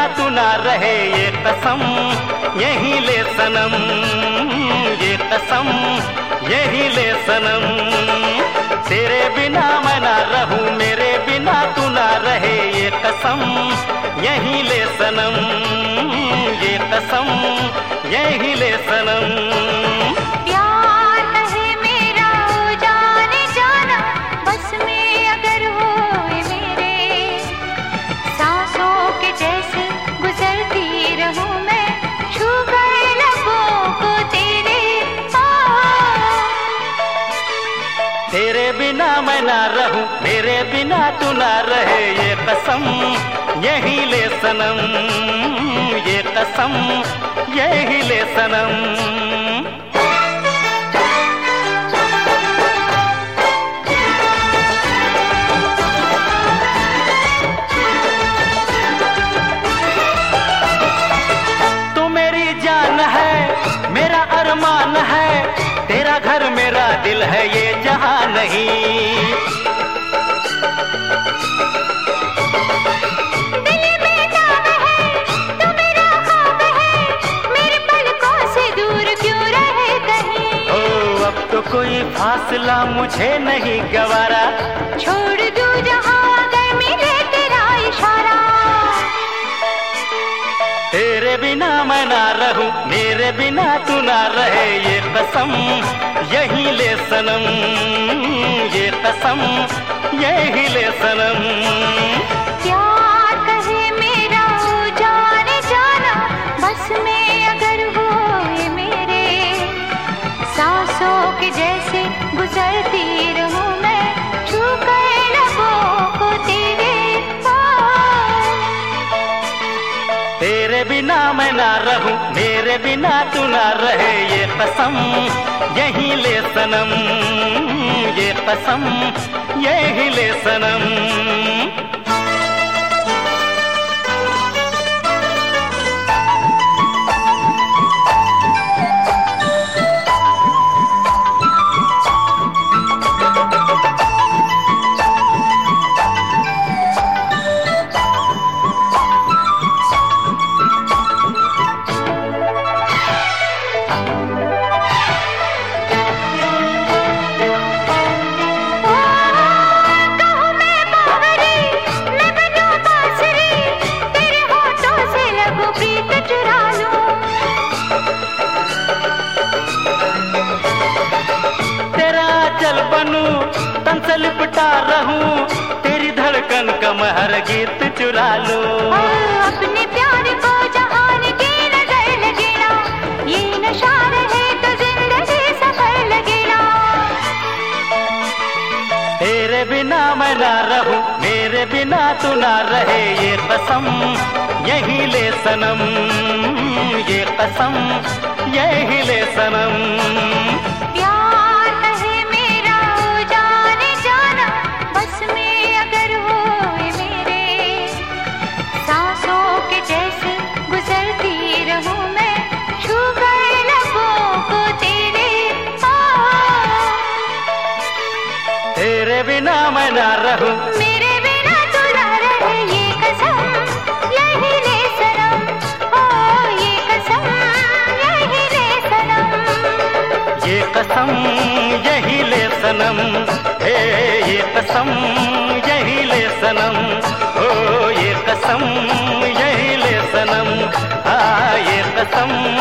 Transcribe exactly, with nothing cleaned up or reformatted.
तू ना रहे ये कसम यही ले सनम, ये कसम यही ले सनम। तेरे बिना मैं ना रहूं, मेरे बिना तू ना रहे ये कसम यही ले सनम, ये कसम यही ले सनम। तेरे बिना मैं ना रहूं, मेरे बिना तू ना रहे ये कसम यही ले सनम, ये कसम यही ले सनम। तू मेरी जान है, मेरा अरमान है, तेरा घर मेरा दिल है ये जहां नहीं। दिल में नाम है, तू मेरा ख्वाब है, मेरे पलकों से दूर क्यों रहे कहीं। ओ अब तो कोई फासला मुझे नहीं गवारा, छोड़ दूं जहां अगर मिले तेरा इशारा। तेरे बिना मैं ना रहूं, मेरे बिना तू ना रहे ये कसम यही ले सनम, ये कसम यही ले सनम। प्यार कहे मेरा हो जाने जाना, बस में अगर हो ये मेरे, सांसों के जैसे गुजरती रहूं मैं, छू कर लबों को तेरे पास। तेरे बिना मैं ना रहूं, मेरे बिना तू ना रहे ये कसम यही ले सनम, ये कसम यही ले सनम। तन से लिपटा रहूं, तेरी धड़कन का महर गीत चुरा लूं। अपने प्यार को जहान की नजर लगे ना, ये नशा रहे तो जिंदगी सफर लगे ना। तेरे बिना मैं ना रहूं, मेरे बिना तू ना रहे ये कसम यही ले सनम, ये कसम यही ले सनम। तेरे बिना मैं ना रहूं, मेरे बिना तू ना रहे ये कसम यही ले सनम, ओ ये कसम यही ले सनम, ये कसम यही ले सनम, हे ये कसम यही ले सनम, ओ ये कसम यही ले सनम, हाँ ये कसम